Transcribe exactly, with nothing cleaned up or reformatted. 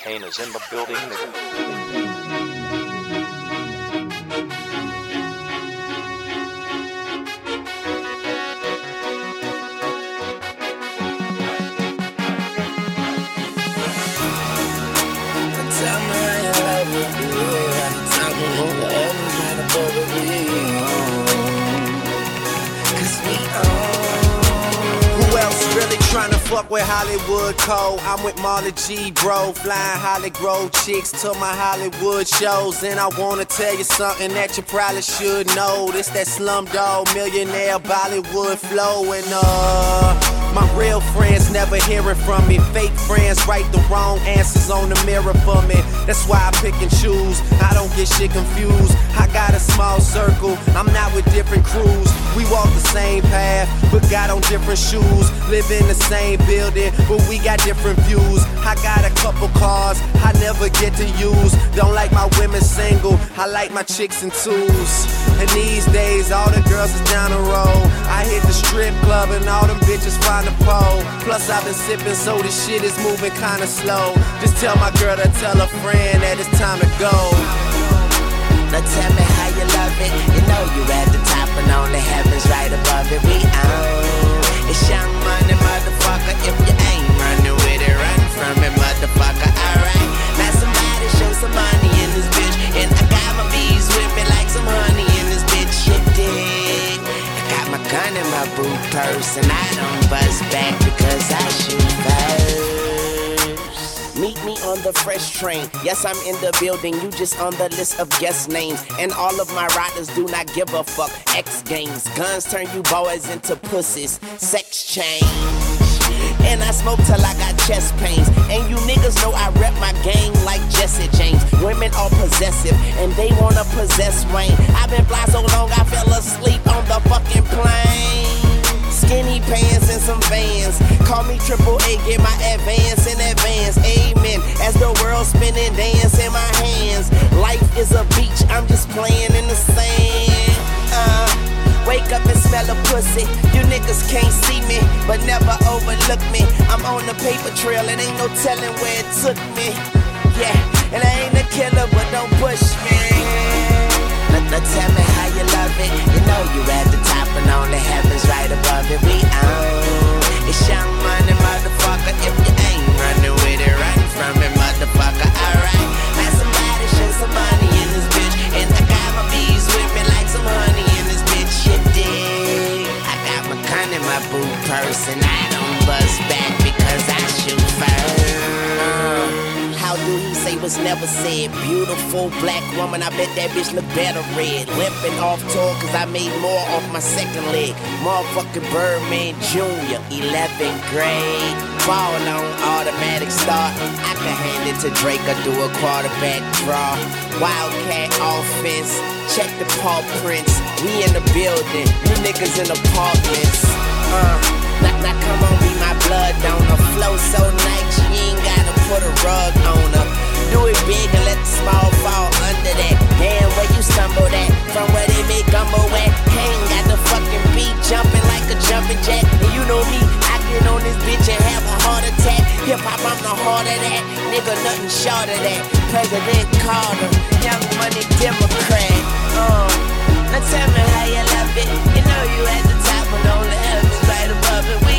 Kane is in the building. Tryna fuck with Hollywood Cole. I'm with Marley G, bro. Flying Hollywood chicks to my Hollywood shows. And I wanna tell you something that you probably should know. This that Slumdog Millionaire Bollywood flow. And uh my real friends never hearing from me. Fake friends write the wrong answers on the mirror for me. That's why I pick and choose. I don't get shit confused. I got a small circle. I'm not with different crews. We walk the same path, but got on different shoes. Live in the same building, but we got different views. I got a couple cars I never get to use. Don't like my women single. I like my chicks in twos. And these days, all the girls is down the road. I hit the strip club and all them bitches find a pole. Plus I've been sipping, so this shit is moving kinda slow. Just tell my girl to tell a friend that it's time to go. Now tell me how you love it. You know you at the top and only heaven's right above it. We own. It's Young Money, motherfucker. If you ain't running with it, run from it, motherfucker. Alright. Now somebody show some money in this bitch. And I got my bees with me like some honey in this bitch. You dig? I got my gun in my boot purse and I don't bust back because I shoot first. Meet me on the fresh train. Yes, I'm in the building. You just on the list of guest names. And all of my riders do not give a fuck. X Games. Guns turn you boys into pussies. Sex change. And I smoke till I got chest pains. And you niggas know I rep my game like Jesse James. Women are possessive and they wanna possess Wayne. I've been fly so long I fell asleep on the fucking plane. Skinny pants and some Vans. Call me Triple A, get my advance in advance. Amen. As the world spinning, dance in my hands. Life is a beach, I'm just playing in the sand. Uh, wake up and smell a pussy. You niggas can't see me, but never overlook me. I'm on the paper trail, and ain't no telling where it took me. Yeah, and I ain't a killer, but don't push me. Now, now tell me how you love it. You know you at the top and only heaven's right above it. We own. It's Young Money, motherfucker. If you ain't running with it, run from it, motherfucker. Alright. Now somebody show some money in this bitch. And I got my bees with me like some honey in this bitch. You dig? I got my gun in my boot purse and I don't bust back because I shoot first. How do he say what's never said? Beautiful black woman, I bet that bitch look better red. Limping off tour cause I made more off my second leg. Motherfucking Birdman Junior, eleventh grade. Ball on automatic start. I can hand it to Drake or do a quarterback draw. Wildcat offense, check the paw prints. We in the building, you niggas in apartments. Uh, now, now come on, be my blood donor. Flow so nice, you ain't gotta put a rug on her. Do it big and let the small fall under that. Damn, where you stumbled at? From where they make gumbo at. Hang got the fucking beat jumping like a jumping jack. And you know me, I get on this bitch and have a heart attack. Hip hop, I'm the heart of that. Nigga, nothing short of that. President Carter, Young Money Democrat. Uh, now tell me how you love it. You know you at the top and only heaven's right above it. We